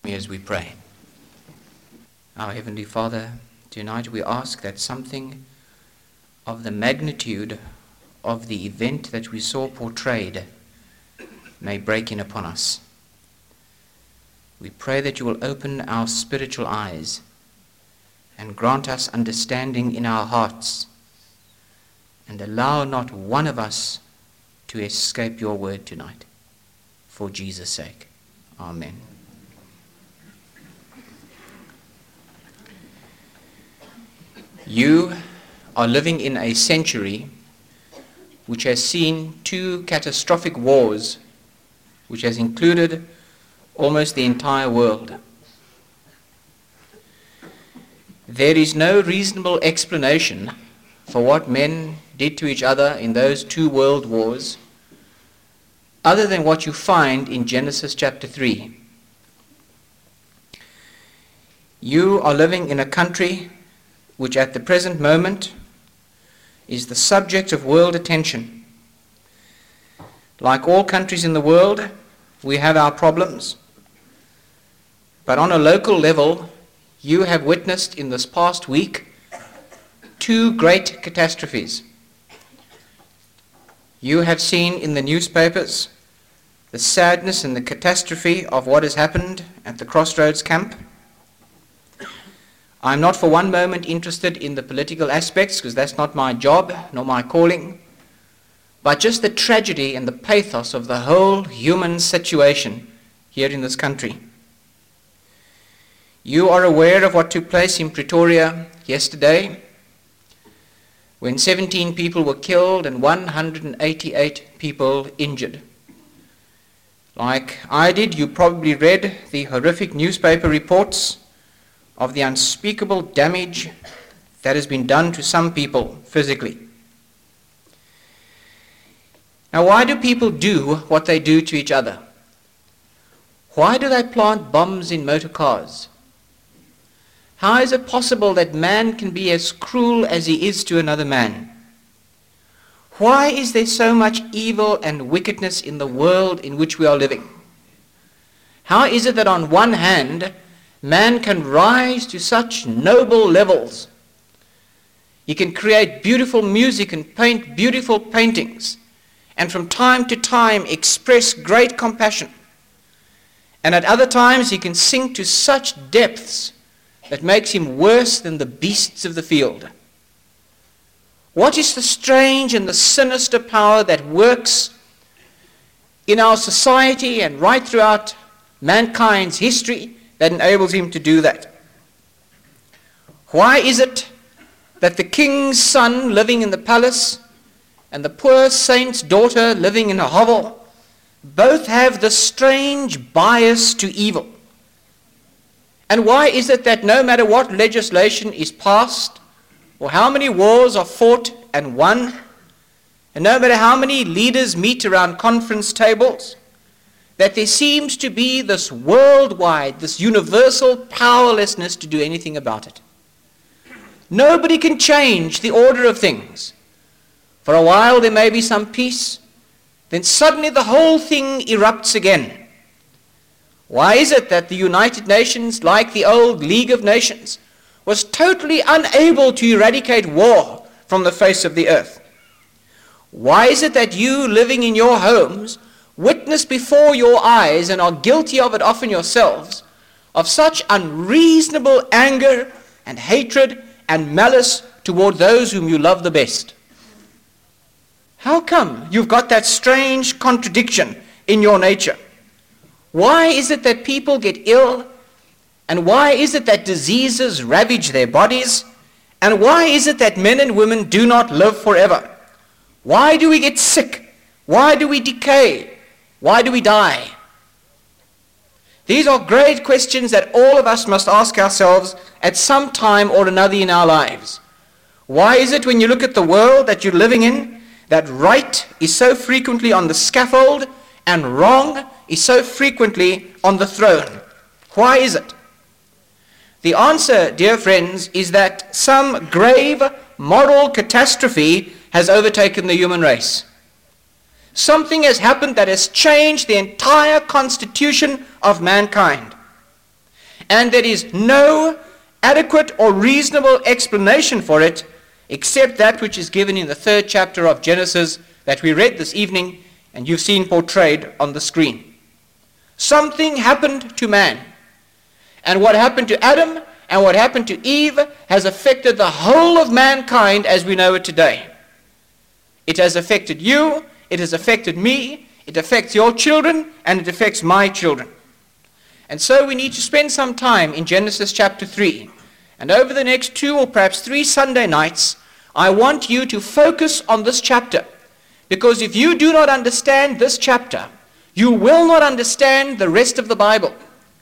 me as we pray. Our Heavenly Father, tonight we ask that something of the magnitude of the event that we saw portrayed may break in upon us. We pray that you will open our spiritual eyes and grant us understanding in our hearts, and allow not one of us to escape your word tonight. For Jesus' sake. Amen. You are living in a century which has seen two catastrophic wars, which has included almost the entire world. There is no reasonable explanation for what men did to each other in those two world wars, other than what you find in Genesis chapter 3. You are living in a country which at the present moment is the subject of world attention. Like all countries in the world, we have our problems. But on a local level, you have witnessed in this past week two great catastrophes. You have seen in the newspapers the sadness and the catastrophe of what has happened at the Crossroads camp. I'm not for one moment interested in the political aspects, because that's not my job nor my calling, but just the tragedy and the pathos of the whole human situation here in this country. You are aware of what took place in Pretoria yesterday, when 17 people were killed and 188 people injured. Like I did, you probably read the horrific newspaper reports of the unspeakable damage that has been done to some people physically. Now, why do people do what they do to each other? Why do they plant bombs in motor cars? How is it possible that man can be as cruel as he is to another man? Why is there so much evil and wickedness in the world in which we are living? How is it that on one hand, man can rise to such noble levels? He can create beautiful music and paint beautiful paintings, and from time to time express great compassion. And at other times he can sink to such depths that makes him worse than the beasts of the field. What is the strange and the sinister power that works in our society and right throughout mankind's history that enables him to do that? Why is it that the king's son living in the palace and the poor saint's daughter living in a hovel both have this strange bias to evil? And why is it that no matter what legislation is passed, or how many wars are fought and won, and no matter how many leaders meet around conference tables, that there seems to be this worldwide, this universal powerlessness to do anything about it? Nobody can change the order of things. For a while there may be some peace, then suddenly the whole thing erupts again. Why is it that the United Nations, like the old League of Nations, was totally unable to eradicate war from the face of the earth? Why is it that you, living in your homes, witness before your eyes, and are guilty of it often yourselves, of such unreasonable anger and hatred and malice toward those whom you love the best? How come you've got that strange contradiction in your nature? Why is it that people get ill? And why is it that diseases ravage their bodies? And why is it that men and women do not live forever? Why do we get sick? Why do we decay? Why do we die? These are great questions that all of us must ask ourselves at some time or another in our lives. Why is it when you look at the world that you're living in, that right is so frequently on the scaffold and wrong is so frequently on the throne? Why is it? The answer, dear friends, is that some grave moral catastrophe has overtaken the human race. Something has happened that has changed the entire constitution of mankind. And there is no adequate or reasonable explanation for it except that which is given in the 3rd chapter of Genesis that we read this evening and you've seen portrayed on the screen. Something happened to man. And what happened to Adam and what happened to Eve has affected the whole of mankind as we know it today. It has affected you, it has affected me, it affects your children, and it affects my children. And so we need to spend some time in Genesis chapter 3. And over the next 2 or perhaps 3 Sunday nights, I want you to focus on this chapter. Because if you do not understand this chapter, you will not understand the rest of the Bible.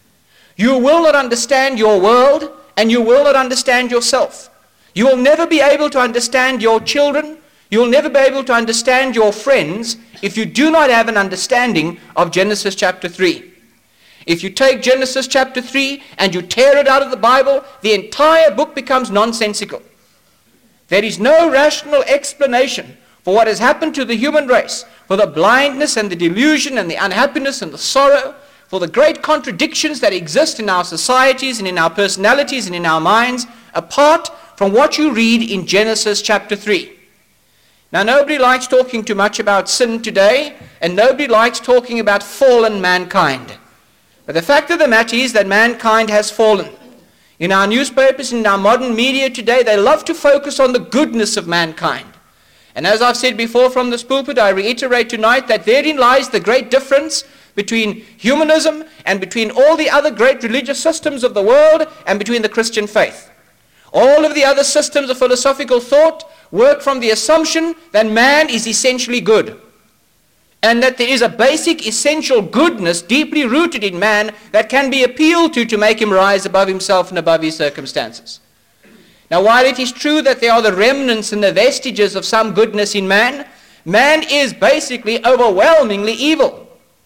You will not understand your world, and you will not understand yourself. You will never be able to understand your children. You will never be able to understand your friends if you do not have an understanding of Genesis chapter 3. If you take Genesis chapter 3 and you tear it out of the Bible, the entire book becomes nonsensical. There is no rational explanation for what has happened to the human race, for the blindness and the delusion and the unhappiness and the sorrow, for the great contradictions that exist in our societies and in our personalities and in our minds, apart from what you read in Genesis chapter 3. Now, nobody likes talking too much about sin today, and nobody likes talking about fallen mankind. But the fact of the matter is that mankind has fallen. In our newspapers, in our modern media today, they love to focus on the goodness of mankind. And as I've said before from this pulpit, I reiterate tonight that therein lies the great difference between humanism and between all the other great religious systems of the world and between the Christian faith. All of the other systems of philosophical thought work from the assumption that man is essentially good, and that there is a basic essential goodness deeply rooted in man that can be appealed to make him rise above himself and above his circumstances. Now, while it is true that there are the remnants and the vestiges of some goodness in man, man is basically overwhelmingly evil.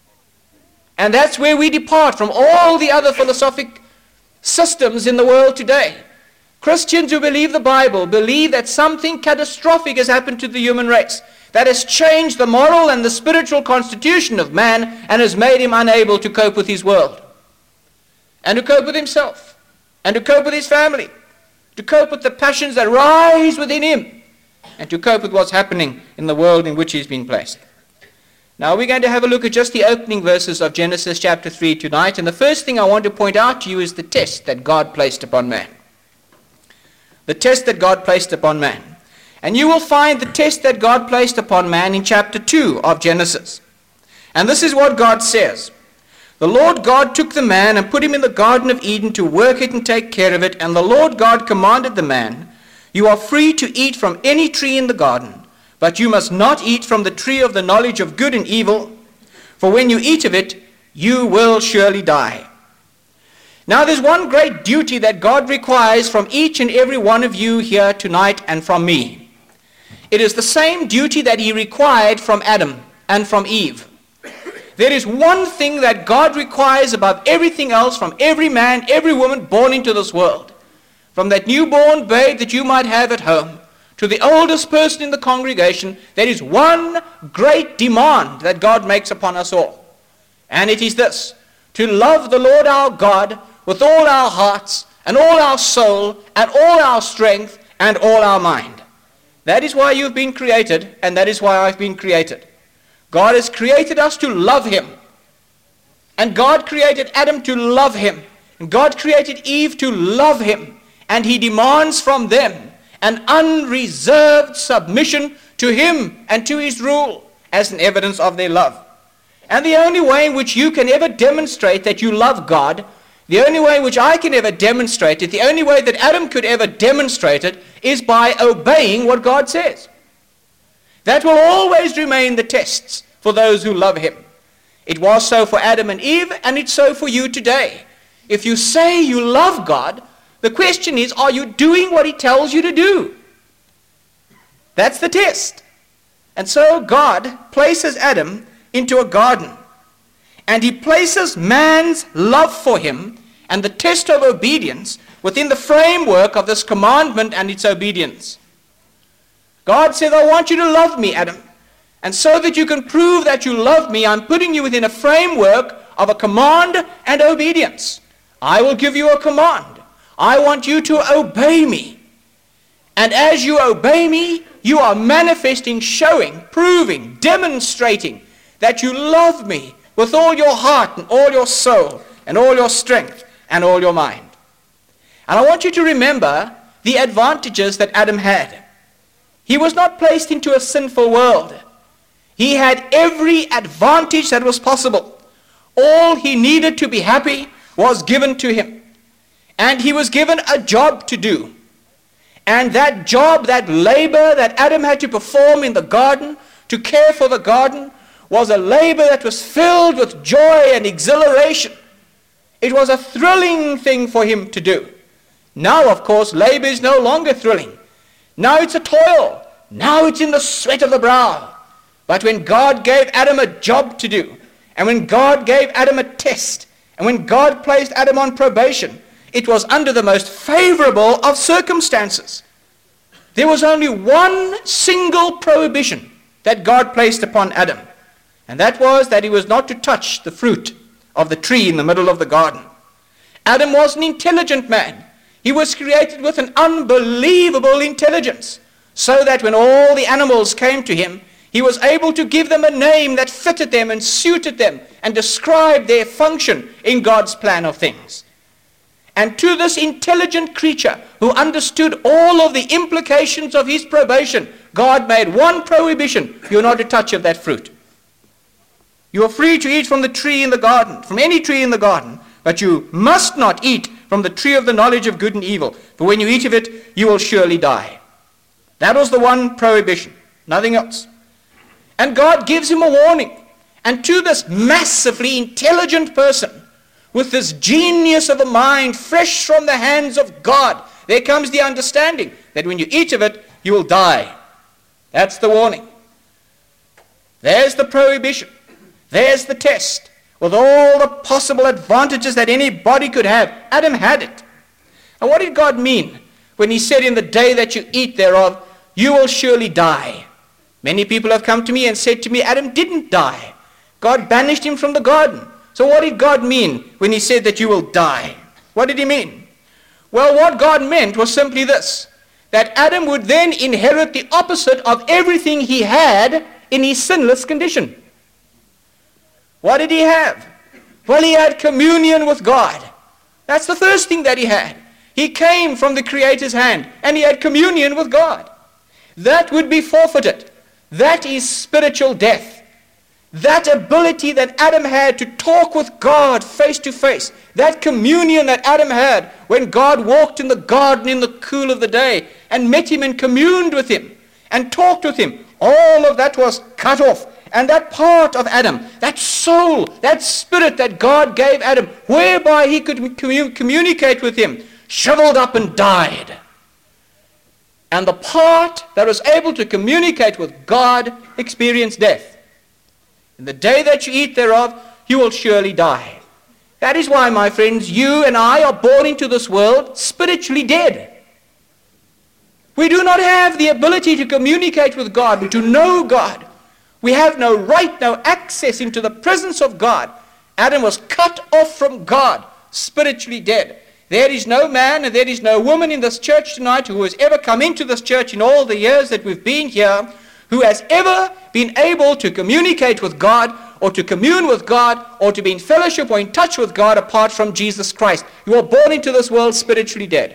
And that's where we depart from all the other philosophic systems in the world today. Christians who believe the Bible believe that something catastrophic has happened to the human race, that has changed the moral and the spiritual constitution of man and has made him unable to cope with his world, and to cope with himself, and to cope with his family, to cope with the passions that rise within him, and to cope with what's happening in the world in which he's been placed. Now we're going to have a look at just the opening verses of Genesis chapter 3 tonight, and the first thing I want to point out to you is the test that God placed upon man. The test that God placed upon man. And you will find the test that God placed upon man in chapter 2 of Genesis. And this is what God says. The Lord God took the man and put him in the Garden of Eden to work it and take care of it. And the Lord God commanded the man, "You are free to eat from any tree in the garden, but you must not eat from the tree of the knowledge of good and evil, for when you eat of it, you will surely die." Now there's one great duty that God requires from each and every one of you here tonight and from me. It is the same duty that he required from Adam and from Eve. There is one thing that God requires above everything else from every man, every woman born into this world. From that newborn babe that you might have at home to the oldest person in the congregation, there is one great demand that God makes upon us all. And it is this: to love the Lord our God with all our hearts and all our soul and all our strength and all our mind. That is why you've been created, and that is why I've been created. God has created us to love him. And God created Adam to love him. And God created Eve to love him. And he demands from them an unreserved submission to him and to his rule as an evidence of their love. And the only way in which you can ever demonstrate that you love God, the only way in which I can ever demonstrate it, the only way that Adam could ever demonstrate it, is by obeying what God says. That will always remain the tests for those who love him. It was so for Adam and Eve, and it's so for you today. If you say you love God, the question is, are you doing what he tells you to do? That's the test. And so God places Adam into a garden, and he places man's love for him and the test of obedience within the framework of this commandment and its obedience. God says, I want you to love me, Adam. And so that you can prove that you love me, I'm putting you within a framework of a command and obedience. I will give you a command. I want you to obey me. And as you obey me, you are manifesting, showing, proving, demonstrating that you love me with all your heart and all your soul and all your strength and all your mind. And I want you to remember the advantages that Adam had. He was not placed into a sinful world. He had every advantage that was possible. All he needed to be happy was given to him. And he was given a job to do. And that job, that labor that Adam had to perform in the garden, to care for the garden, was a labor that was filled with joy and exhilaration. It was a thrilling thing for him to do. Now, of course, labor is no longer thrilling. Now it's a toil. Now it's in the sweat of the brow. But when God gave Adam a job to do, and when God gave Adam a test, and when God placed Adam on probation, it was under the most favorable of circumstances. There was only one single prohibition that God placed upon Adam, and that was that he was not to touch the fruit of the tree in the middle of the garden. Adam was an intelligent man. He was created with an unbelievable intelligence, so that when all the animals came to him, he was able to give them a name that fitted them and suited them and described their function in God's plan of things. And to this intelligent creature who understood all of the implications of his probation, God made one prohibition: you're not to touch of that fruit. You are free to eat from the tree in the garden, from any tree in the garden, but you must not eat from the tree of the knowledge of good and evil, for when you eat of it, you will surely die. That was the one prohibition, nothing else. And God gives him a warning. And to this massively intelligent person, with this genius of a mind fresh from the hands of God, there comes the understanding that when you eat of it, you will die. That's the warning. There's the prohibition. There's the test. With all the possible advantages that anybody could have, Adam had it. And what did God mean when he said, in the day that you eat thereof, you will surely die? Many people have come to me and said to me, Adam didn't die. God banished him from the garden. So what did God mean when he said that you will die? What did he mean? Well, what God meant was simply this: that Adam would then inherit the opposite of everything he had in his sinless condition. What did he have? Well, he had communion with God. That's the first thing that he had. He came from the Creator's hand, and he had communion with God. That would be forfeited. That is spiritual death. That ability that Adam had to talk with God face to face, that communion that Adam had when God walked in the garden in the cool of the day and met him and communed with him and talked with him, all of that was cut off. And that part of Adam, that soul, that spirit that God gave Adam, whereby he could communicate with him, shriveled up and died. And the part that was able to communicate with God experienced death. In the day that you eat thereof, you will surely die. That is why, my friends, you and I are born into this world spiritually dead. We do not have the ability to communicate with God, to know God. We have no right, no access into the presence of God. Adam was cut off from God, spiritually dead. There is no man and there is no woman in this church tonight who has ever come into this church in all the years that we've been here who has ever been able to communicate with God or to commune with God or to be in fellowship or in touch with God apart from Jesus Christ. You are born into this world spiritually dead.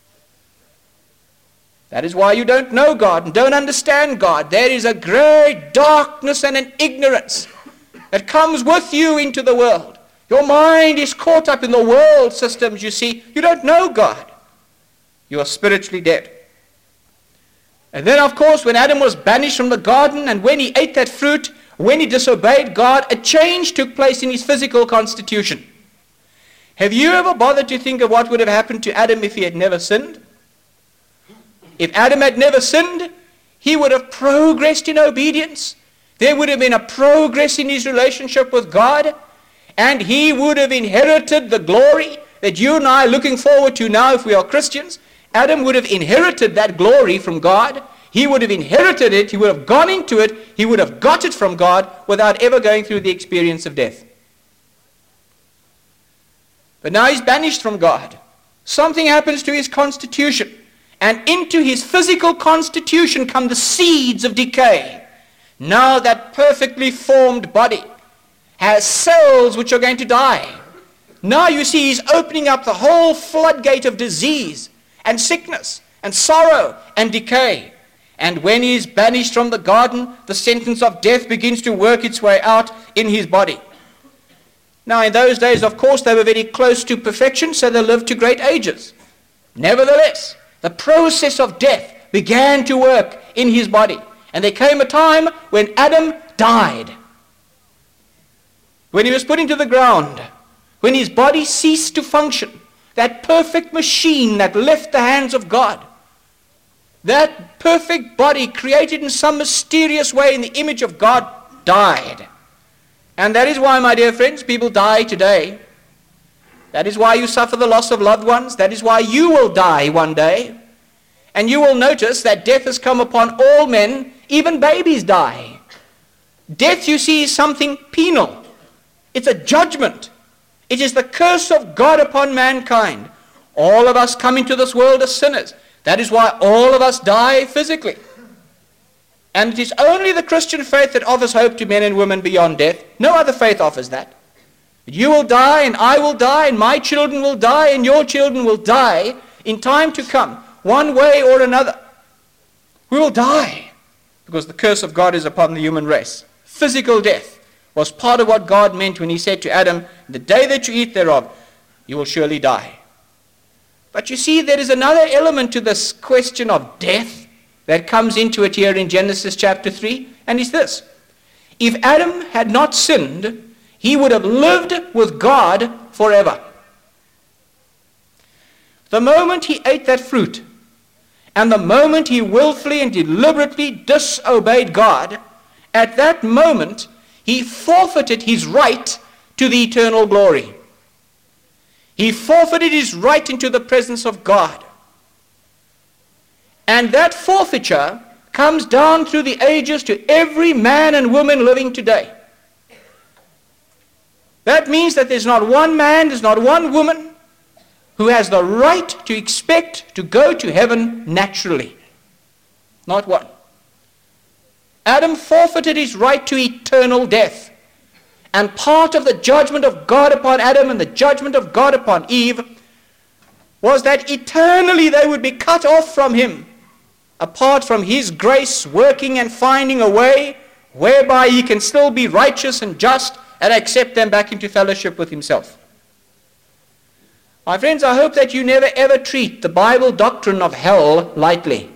That is why you don't know God and don't understand God. There is a great darkness and an ignorance that comes with you into the world. Your mind is caught up in the world systems, you see. You don't know God. You are spiritually dead. And then, of course, when Adam was banished from the garden and when he ate that fruit, when he disobeyed God, a change took place in his physical constitution. Have you ever bothered to think of what would have happened to Adam if he had never sinned? If Adam had never sinned, he would have progressed in obedience. There would have been a progress in his relationship with God, and he would have inherited the glory that you and I are looking forward to now if we are Christians. Adam would have inherited that glory from God. He would have inherited it. He would have gone into it. He would have got it from God without ever going through the experience of death. But now he's banished from God. Something happens to his constitution. And into his physical constitution come the seeds of decay. Now that perfectly formed body has cells which are going to die. Now you see he's opening up the whole floodgate of disease and sickness and sorrow and decay. And when he is banished from the garden, the sentence of death begins to work its way out in his body. Now in those days, of course, they were very close to perfection, so they lived to great ages. Nevertheless, the process of death began to work in his body. And there came a time when Adam died. When he was put into the ground, when his body ceased to function, that perfect machine that left the hands of God, that perfect body created in some mysterious way in the image of God, died. And that is why, my dear friends, people die today. That is why you suffer the loss of loved ones. That is why you will die one day. And you will notice that death has come upon all men. Even babies die. Death, you see, is something penal. It's a judgment. It is the curse of God upon mankind. All of us come into this world as sinners. That is why all of us die physically. And it is only the Christian faith that offers hope to men and women beyond death. No other faith offers that. You will die, and I will die, and my children will die, and your children will die in time to come, one way or another. We will die because the curse of God is upon the human race. Physical death was part of what God meant when he said to Adam, the day that you eat thereof, you will surely die. But you see, there is another element to this question of death that comes into it here in Genesis chapter 3, and it's this. If Adam had not sinned, he would have lived with God forever. The moment he ate that fruit, and the moment he willfully and deliberately disobeyed God, at that moment he forfeited his right to the eternal glory. He forfeited his right into the presence of God. And that forfeiture comes down through the ages to every man and woman living today. That means that there's not one man, there's not one woman who has the right to expect to go to heaven naturally. Not one. Adam forfeited his right to eternal death. And part of the judgment of God upon Adam and the judgment of God upon Eve was that eternally they would be cut off from him, apart from his grace working and finding a way whereby he can still be righteous and just and accept them back into fellowship with himself. My friends, I hope that you never ever treat the Bible doctrine of hell lightly.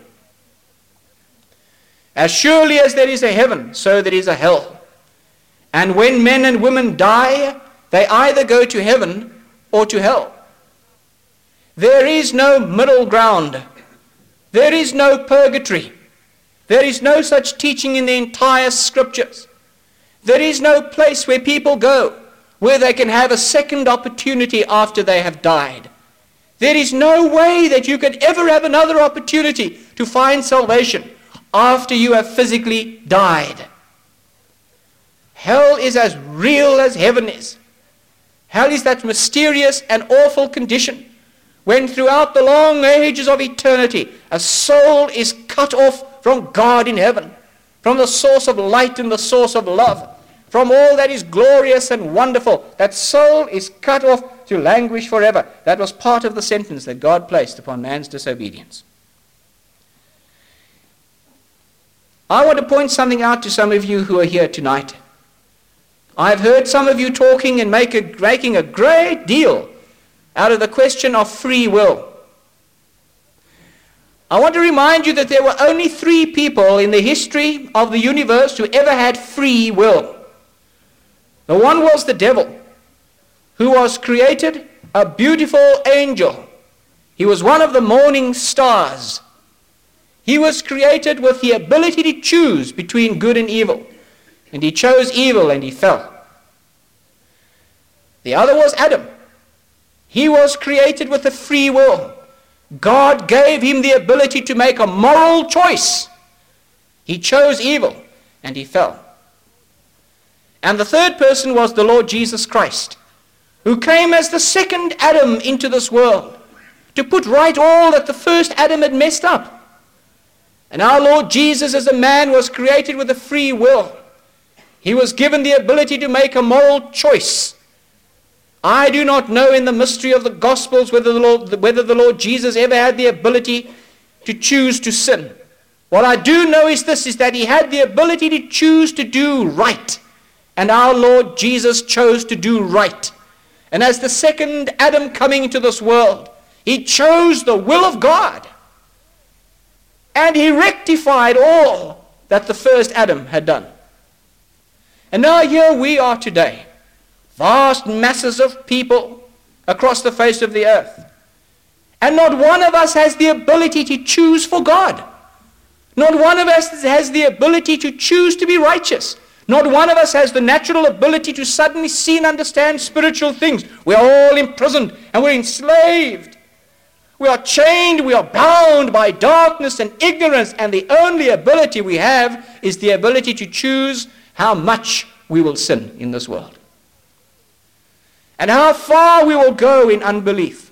As surely as there is a heaven, so there is a hell. And when men and women die, they either go to heaven or to hell. There is no middle ground. There is no purgatory. There is no such teaching in the entire scriptures. There is no place where people go where they can have a second opportunity after they have died. There is no way that you could ever have another opportunity to find salvation after you have physically died. Hell is as real as heaven is. Hell is that mysterious and awful condition when throughout the long ages of eternity a soul is cut off from God in heaven, from the source of light and the source of love, from all that is glorious and wonderful. That soul is cut off to languish forever. That was part of the sentence that God placed upon man's disobedience. I want to point something out to some of you who are here tonight. I've heard some of you talking and making a great deal out of the question of free will. I want to remind you that there were only 3 people in the history of the universe who ever had free will. The one was the devil, who was created a beautiful angel. He was one of the morning stars. He was created with the ability to choose between good and evil. And he chose evil and he fell. The other was Adam. He was created with a free will. God gave him the ability to make a moral choice. He chose evil and he fell. And the third person was the Lord Jesus Christ, who came as the second Adam into this world to put right all that the first Adam had messed up. And our Lord Jesus, as a man, was created with a free will. He was given the ability to make a moral choice. I do not know in the mystery of the Gospels whether the Lord Jesus ever had the ability to choose to sin. What I do know is this, is that he had the ability to choose to do right. And our Lord Jesus chose to do right. And as the second Adam coming into this world, he chose the will of God. And he rectified all that the first Adam had done. And now here we are today. Vast masses of people across the face of the earth. And not one of us has the ability to choose for God. Not one of us has the ability to choose to be righteous. Not one of us has the natural ability to suddenly see and understand spiritual things. We are all imprisoned and we're enslaved. We are chained, we are bound by darkness and ignorance, and the only ability we have is the ability to choose how much we will sin in this world. And how far we will go in unbelief.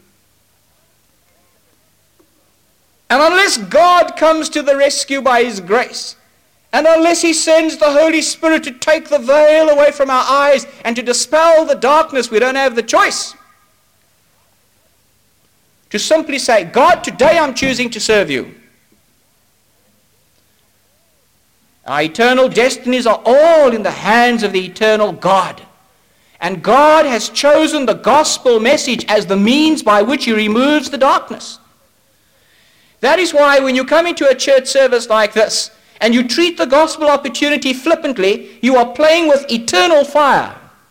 And unless God comes to the rescue by his grace, and unless he sends the Holy Spirit to take the veil away from our eyes and to dispel the darkness, we don't have the choice. To simply say, God, today I'm choosing to serve you. Our eternal destinies are all in the hands of the eternal God. And God has chosen the gospel message as the means by which he removes the darkness. That is why when you come into a church service like this, and you treat the gospel opportunity flippantly, you are playing with eternal fire.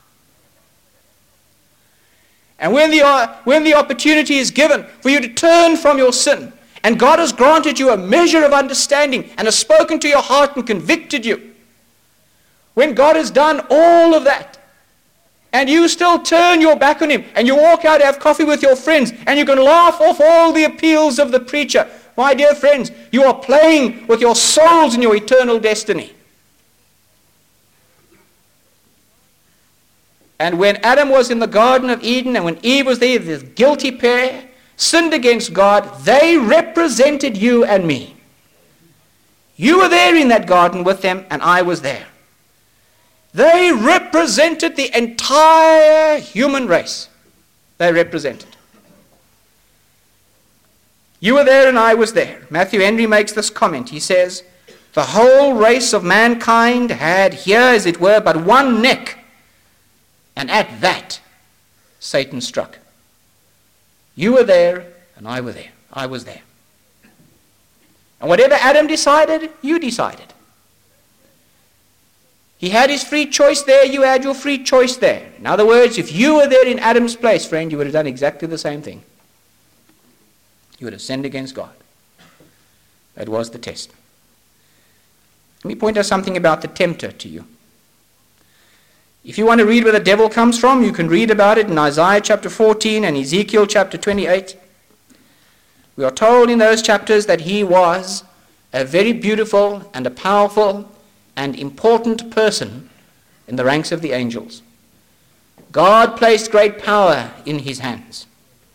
And when the opportunity is given for you to turn from your sin, and God has granted you a measure of understanding and has spoken to your heart and convicted you, when God has done all of that, and you still turn your back on him, and you walk out to have coffee with your friends, and you can laugh off all the appeals of the preacher, my dear friends, you are playing with your souls and your eternal destiny. And when Adam was in the Garden of Eden, and when Eve was there, this guilty pair sinned against God, they represented you and me. You were there in that garden with them, and I was there. They represented the entire human race. They represented. You were there and I was there. Matthew Henry makes this comment. He says, the whole race of mankind had here, as it were, but one neck. And at that, Satan struck. You were there and I were there. I was there. And whatever Adam decided, you decided. He had his free choice there, you had your free choice there. In other words, if you were there in Adam's place, friend, you would have done exactly the same thing. You would have sinned against God. That was the test. Let me point out something about the tempter to you. If you want to read where the devil comes from, you can read about it in Isaiah chapter 14 and Ezekiel chapter 28. We are told in those chapters that he was a very beautiful and a powerful and important person in the ranks of the angels. God placed great power in his hands.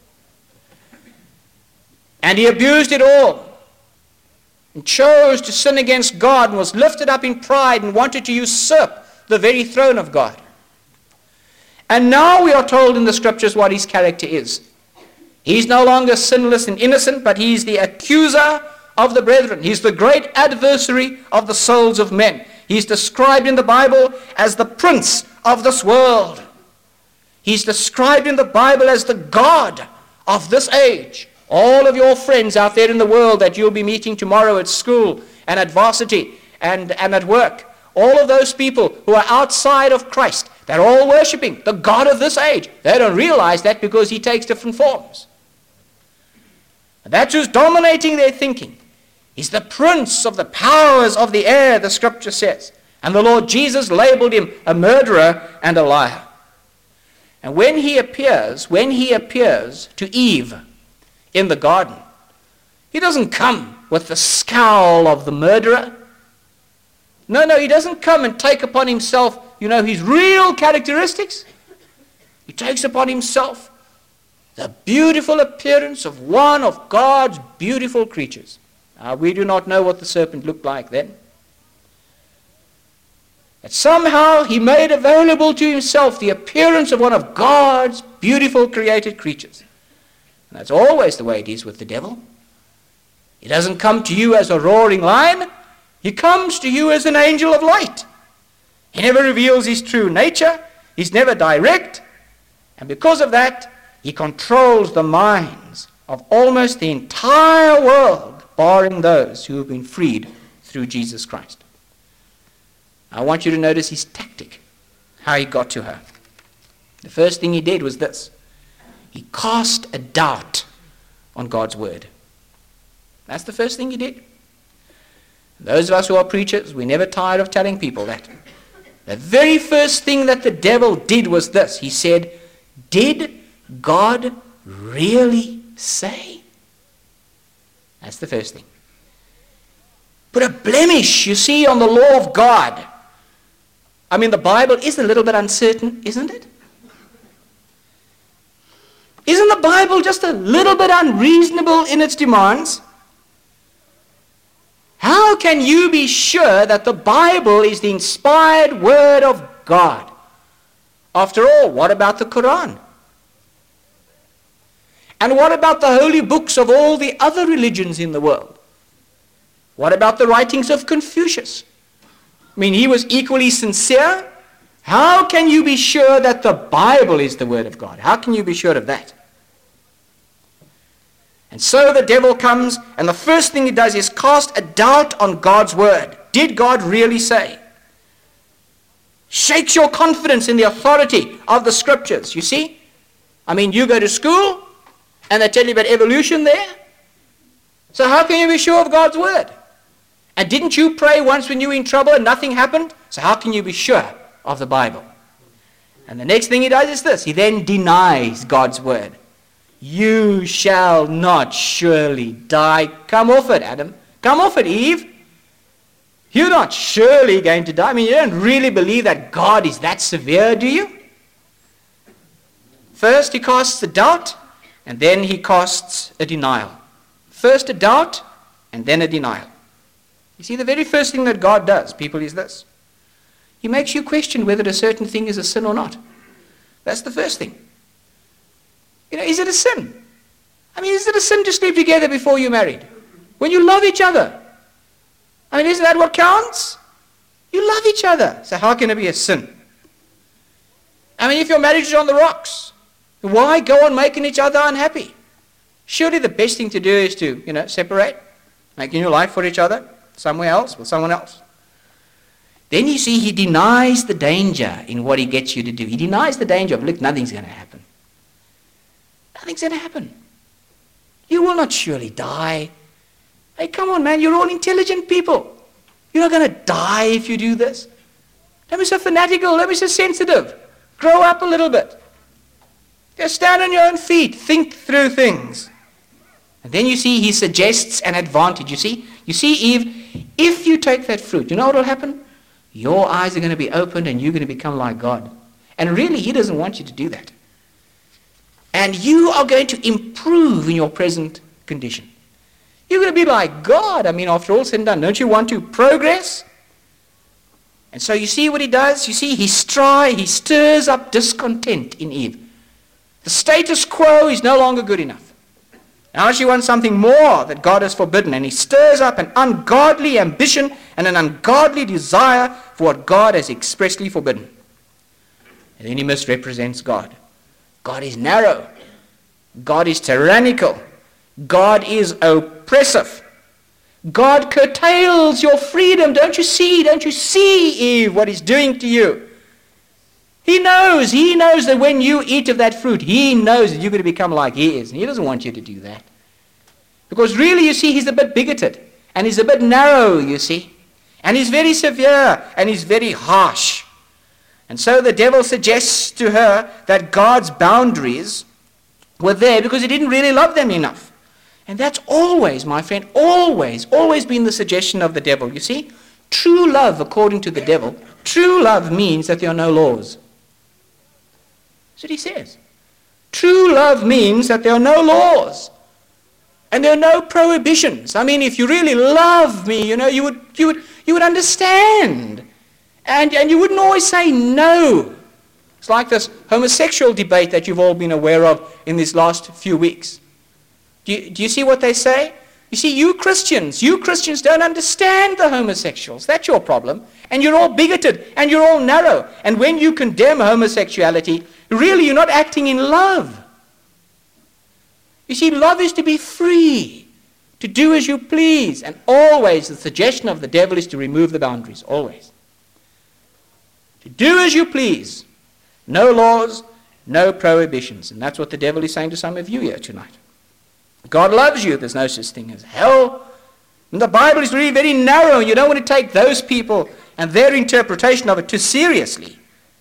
And he abused it all and chose to sin against God and was lifted up in pride and wanted to usurp the very throne of God. And now we are told in the scriptures what his character is. He's no longer sinless and innocent, but he's the accuser of the brethren. He's the great adversary of the souls of men. He's described in the Bible as the prince of this world. He's described in the Bible as the God of this age. All of your friends out there in the world that you'll be meeting tomorrow at school and at varsity and at work, all of those people who are outside of Christ, they're all worshiping the God of this age. They don't realize that because he takes different forms. And that's who's dominating their thinking. He's the prince of the powers of the air, the scripture says. And the Lord Jesus labeled him a murderer and a liar. And when he appears to Eve in the garden, he doesn't come with the scowl of the murderer. No, he doesn't come and take upon himself, his real characteristics. He takes upon himself the beautiful appearance of one of God's beautiful creatures. Now, we do not know what the serpent looked like then. But somehow he made available to himself the appearance of one of God's beautiful created creatures. And that's always the way it is with the devil. He doesn't come to you as a roaring lion. He comes to you as an angel of light. He never reveals his true nature. He's never direct. And because of that, he controls the minds of almost the entire world, barring those who have been freed through Jesus Christ. I want you to notice his tactic, how he got to her. The first thing he did was this. He cast a doubt on God's word. That's the first thing he did. Those of us who are preachers, we're never tired of telling people that. The very first thing that the devil did was this. He said, did God really say? That's the first thing. Put a blemish, you see, on the law of God. I mean, the Bible is a little bit uncertain, isn't it? Isn't the Bible just a little bit unreasonable in its demands? How can you be sure that the Bible is the inspired word of God? After all, what about the Quran? And what about the holy books of all the other religions in the world? What about the writings of Confucius? I mean, he was equally sincere. How can you be sure that the Bible is the word of God? How can you be sure of that? And so the devil comes, and the first thing he does is cast a doubt on God's word. Did God really say? Shakes your confidence in the authority of the scriptures, you see? I mean, you go to school, and they tell you about evolution there. So how can you be sure of God's word? And didn't you pray once when you were in trouble and nothing happened? So how can you be sure of the Bible? And the next thing he does is this. He then denies God's word. You shall not surely die. Come off it, Adam. Come off it, Eve. You're not surely going to die. I mean, you don't really believe that God is that severe, do you? First he casts a doubt, and then he casts a denial. First a doubt, and then a denial. You see, the very first thing that God does, people, is this. He makes you question whether a certain thing is a sin or not. That's the first thing. You know, is it a sin? I mean, is it a sin to sleep together before you're married? When you love each other? I mean, isn't that what counts? You love each other. So how can it be a sin? I mean, if your marriage is on the rocks, why go on making each other unhappy? Surely the best thing to do is to, separate, make a new life for each other, somewhere else, with someone else. Then you see, he denies the danger in what he gets you to do. He denies the danger of, look, nothing's going to happen. Nothing's going to happen. You will not surely die. Hey, come on, man, you're all intelligent people. You're not going to die if you do this. Don't be so fanatical. Don't be so sensitive. Grow up a little bit. Just stand on your own feet. Think through things. And then you see he suggests an advantage. You see, Eve, if you take that fruit, you know what will happen? Your eyes are going to be opened and you're going to become like God. And really, he doesn't want you to do that. And you are going to improve in your present condition. You're going to be like God. I mean, after all said and done, don't you want to progress? And so you see what he does? You see, he stirs up discontent in Eve. The status quo is no longer good enough. Now she wants something more that God has forbidden, and he stirs up an ungodly ambition and an ungodly desire for what God has expressly forbidden. And then he misrepresents God. God is narrow. God is tyrannical. God is oppressive. God curtails your freedom. Don't you see? Don't you see, Eve, what he's doing to you? He knows that when you eat of that fruit, he knows that you're going to become like he is. And he doesn't want you to do that. Because really, you see, he's a bit bigoted. And he's a bit narrow, you see. And he's very severe. And he's very harsh. And so the devil suggests to her that God's boundaries were there because he didn't really love them enough. And that's always, my friend, always been the suggestion of the devil. You see, true love, according to the devil, true love means that there are no laws. That's what he says. True love means that there are no laws and there are no prohibitions. I mean, if you really love me, you would understand. And you wouldn't always say no. It's like this homosexual debate that you've all been aware of in these last few weeks. Do you see what they say? You see, you Christians don't understand the homosexuals. That's your problem. And you're all bigoted and you're all narrow. And when you condemn homosexuality, really you're not acting in love. You see, love is to be free, to do as you please. And always the suggestion of the devil is to remove the boundaries, always. To do as you please. No laws, no prohibitions. And that's what the devil is saying to some of you here tonight. God loves you. There's no such thing as hell. And the Bible is really very narrow. You don't want to take those people and their interpretation of it too seriously.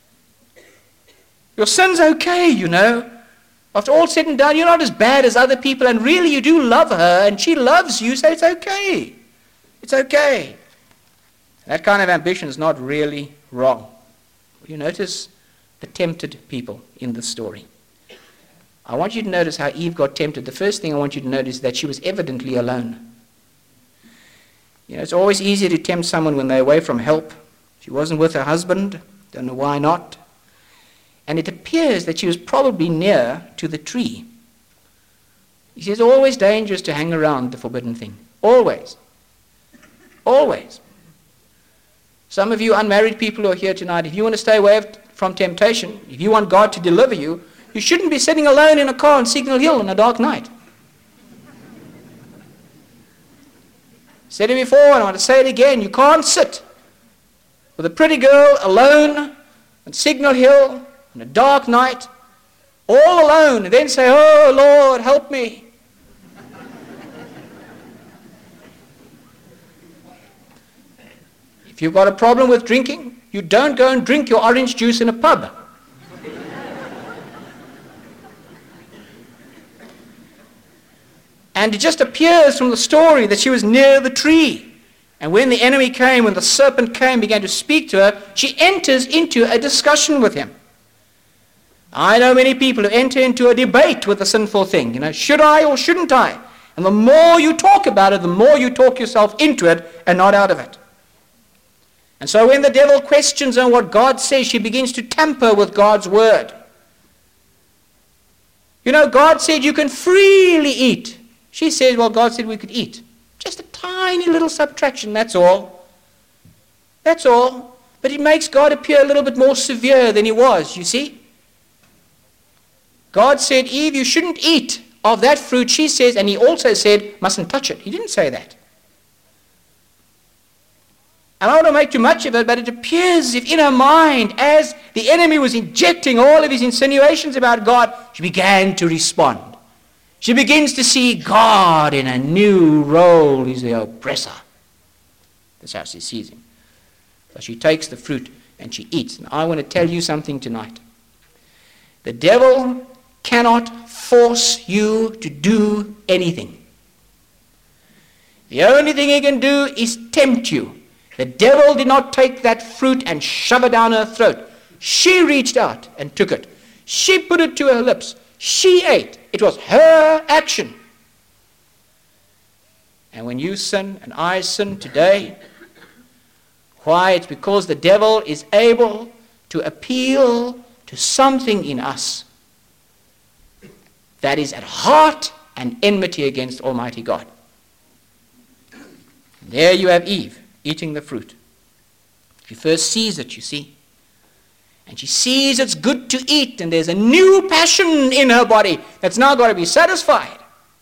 Your sin's okay, After all said and done, you're not as bad as other people, and really you do love her, and she loves you, so it's okay. It's okay. That kind of ambition is not really wrong. You notice the tempted people in the story. I want you to notice how Eve got tempted. The first thing I want you to notice is that she was evidently alone. It's always easier to tempt someone when they're away from help. She wasn't with her husband. Don't know why not. And it appears that she was probably near to the tree. He says, always dangerous to hang around the forbidden thing. Always. Always. Some of you unmarried people who are here tonight, if you want to stay away from temptation, if you want God to deliver you, you shouldn't be sitting alone in a car on Signal Hill on a dark night. Said it before and I want to say it again. You can't sit with a pretty girl alone on Signal Hill on a dark night, all alone, and then say, oh Lord, help me. If you've got a problem with drinking, you don't go and drink your orange juice in a pub. And it just appears from the story that she was near the tree. And when the enemy came, when the serpent came, began to speak to her, she enters into a discussion with him. I know many people who enter into a debate with a sinful thing. Should I or shouldn't I? And the more you talk about it, the more you talk yourself into it and not out of it. And so when the devil questions her what God says, she begins to tamper with God's word. God said you can freely eat. She says, well, God said we could eat. Just a tiny little subtraction, that's all. That's all. But it makes God appear a little bit more severe than he was, you see. God said, Eve, you shouldn't eat of that fruit, she says, and he also said, mustn't touch it. He didn't say that. And I don't want to make too much of it, but it appears as if in her mind, as the enemy was injecting all of his insinuations about God, she began to respond. She begins to see God in a new role. He's the oppressor. That's how she sees him. So she takes the fruit and she eats. And I want to tell you something tonight. The devil cannot force you to do anything. The only thing he can do is tempt you. The devil did not take that fruit and shove it down her throat. She reached out and took it. She put it to her lips. She ate. It was her action. And when you sin and I sin today, why? It's because the devil is able to appeal to something in us that is at heart and enmity against Almighty God. There you have Eve eating the fruit. She first sees it, you see. And she sees it's good to eat, and there's a new passion in her body that's now got to be satisfied.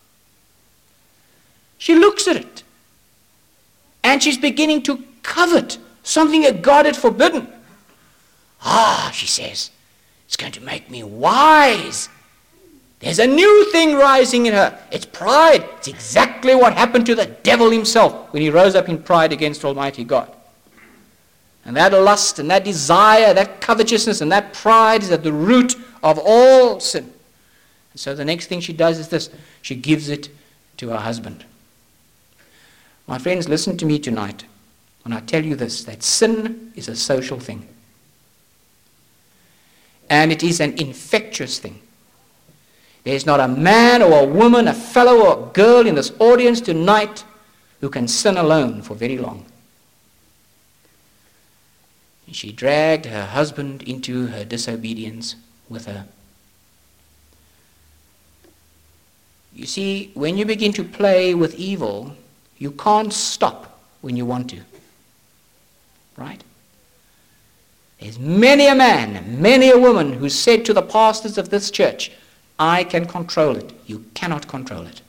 She looks at it, and she's beginning to covet something that God had forbidden. She says, it's going to make me wise. There's a new thing rising in her. It's pride. It's exactly what happened to the devil himself when he rose up in pride against Almighty God. And that lust and that desire, that covetousness and that pride is at the root of all sin. And so the next thing she does is this. She gives it to her husband. My friends, listen to me tonight when I tell you this, that sin is a social thing. And it is an infectious thing. There's not a man or a woman, a fellow or a girl in this audience tonight who can sin alone for very long. And she dragged her husband into her disobedience with her. You see, when you begin to play with evil, you can't stop when you want to. Right? There's many a man, many a woman who said to the pastors of this church, I can control it. You cannot control it.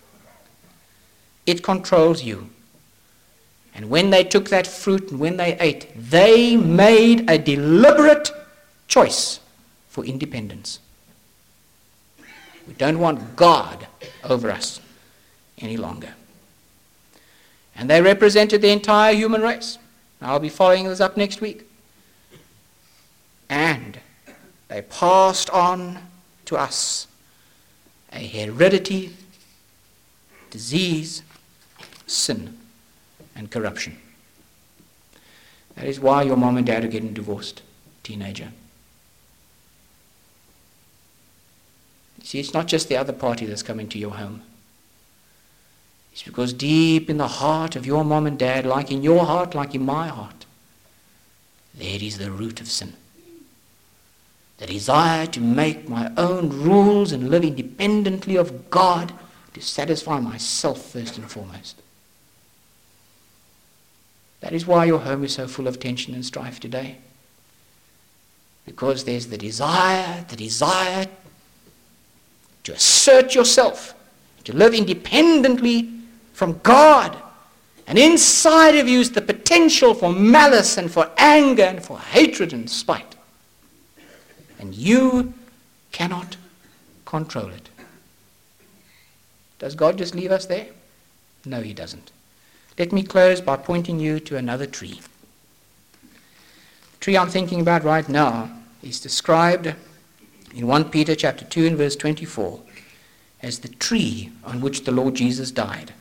It controls you. And when they took that fruit and when they ate, they made a deliberate choice for independence. We don't want God over us any longer. And they represented the entire human race. I'll be following this up next week. And they passed on to us a heredity, disease, sin, and corruption. That is why your mom and dad are getting divorced, teenager. You see, it's not just the other party that's coming to your home. It's because deep in the heart of your mom and dad, like in your heart, like in my heart, there is the root of sin. The desire to make my own rules and live independently of God to satisfy myself first and foremost. That is why your home is so full of tension and strife today. Because there's the desire to assert yourself, to live independently from God. And inside of you is the potential for malice and for anger and for hatred and spite. And you cannot control it. Does God just leave us there? No, he doesn't. Let me close by pointing you to another tree. The tree I'm thinking about right now is described in 1 Peter chapter 2 and verse 24 as the tree on which the Lord Jesus died.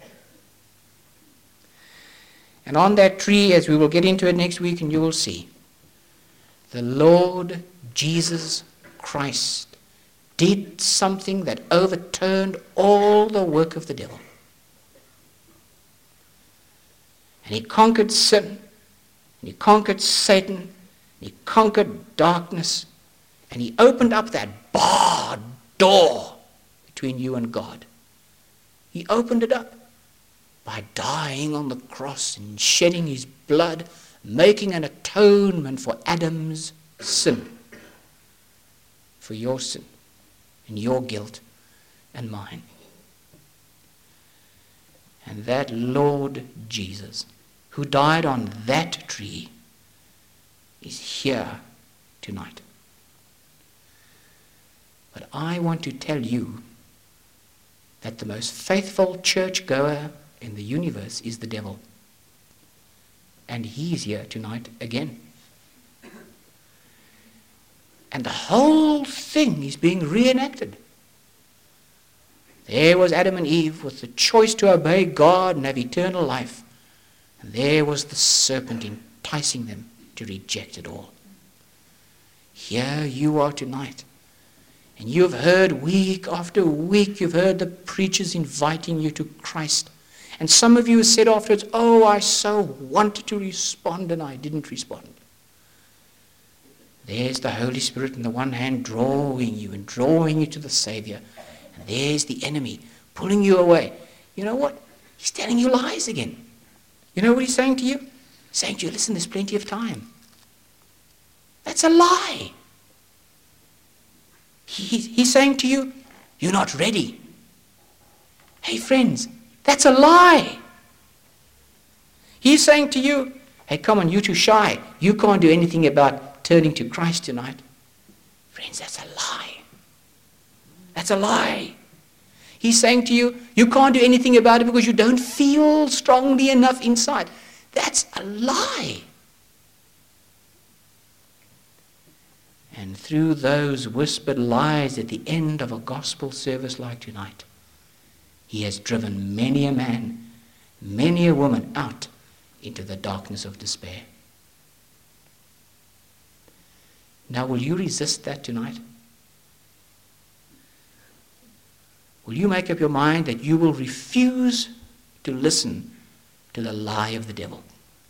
And on that tree, as we will get into it next week and you will see, the Lord Jesus Christ did something that overturned all the work of the devil. And he conquered sin, and he conquered Satan, and he conquered darkness, and he opened up that barred door between you and God. He opened it up by dying on the cross and shedding his blood, making an atonement for Adam's sin, for your sin and your guilt and mine. And that Lord Jesus, who died on that tree, is here tonight. But I want to tell you that the most faithful churchgoer in the universe is the devil. And he's here tonight again. And the whole thing is being reenacted. There was Adam and Eve with the choice to obey God and have eternal life. And there was the serpent enticing them to reject it all. Here you are tonight. And you've heard week after week, you've heard the preachers inviting you to Christ. And some of you have said afterwards, oh, I so wanted to respond and I didn't respond. There's the Holy Spirit on the one hand drawing you to the Savior. And there's the enemy pulling you away. You know what? He's telling you lies again. You know what he's saying to you? He's saying to you, listen, there's plenty of time. That's a lie. He's saying to you, you're not ready. Hey friends, that's a lie. He's saying to you, hey come on, you're too shy. You can't do anything about turning to Christ tonight. Friends, that's a lie. That's a lie. He's saying to you, you can't do anything about it because you don't feel strongly enough inside. That's a lie. And through those whispered lies at the end of a gospel service like tonight, he has driven many a man, many a woman out into the darkness of despair. Now, will you resist that tonight? Will you make up your mind that you will refuse to listen to the lie of the devil?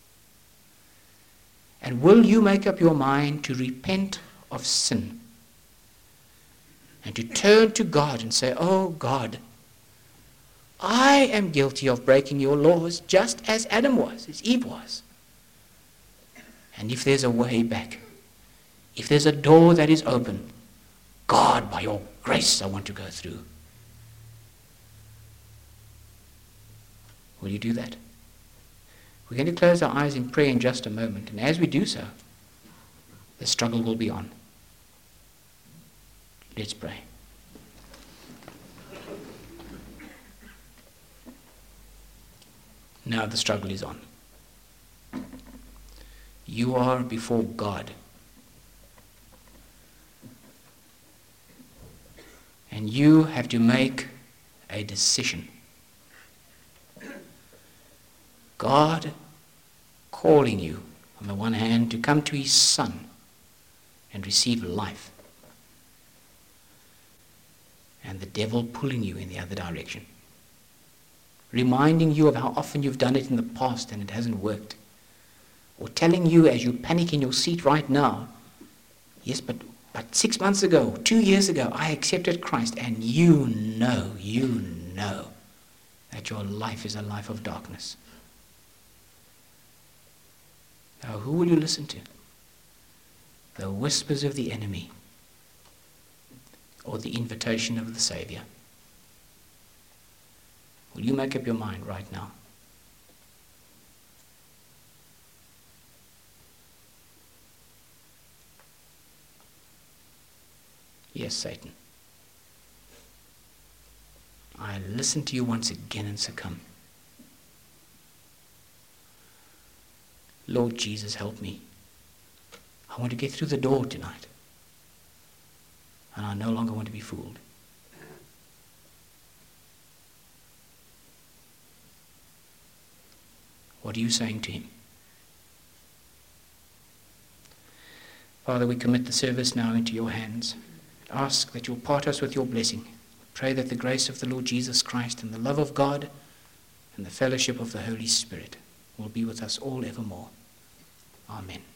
And will you make up your mind to repent of sin and to turn to God and say, "Oh God, I am guilty of breaking your laws just as Adam was, as Eve was. And if there's a way back, if there's a door that is open, God, by your grace, I want to go through." Will you do that? We're going to close our eyes in prayer in just a moment, and as we do so, the struggle will be on. Let's pray. Now the struggle is on. You are before God. And you have to make a decision. God calling you, on the one hand, to come to his Son and receive life. And the devil pulling you in the other direction. Reminding you of how often you've done it in the past and it hasn't worked. Or telling you as you panic in your seat right now, "Yes, but 6 months ago, 2 years ago, I accepted Christ," and you know that your life is a life of darkness. Now, who will you listen to? The whispers of the enemy or the invitation of the Savior? Will you make up your mind right now? Yes, Satan. I listen to you once again and succumb. Lord Jesus, help me. I want to get through the door tonight. And I no longer want to be fooled. What are you saying to him? Father, we commit the service now into your hands. Ask that you'll part us with your blessing. Pray that the grace of the Lord Jesus Christ and the love of God and the fellowship of the Holy Spirit will be with us all evermore. Amen.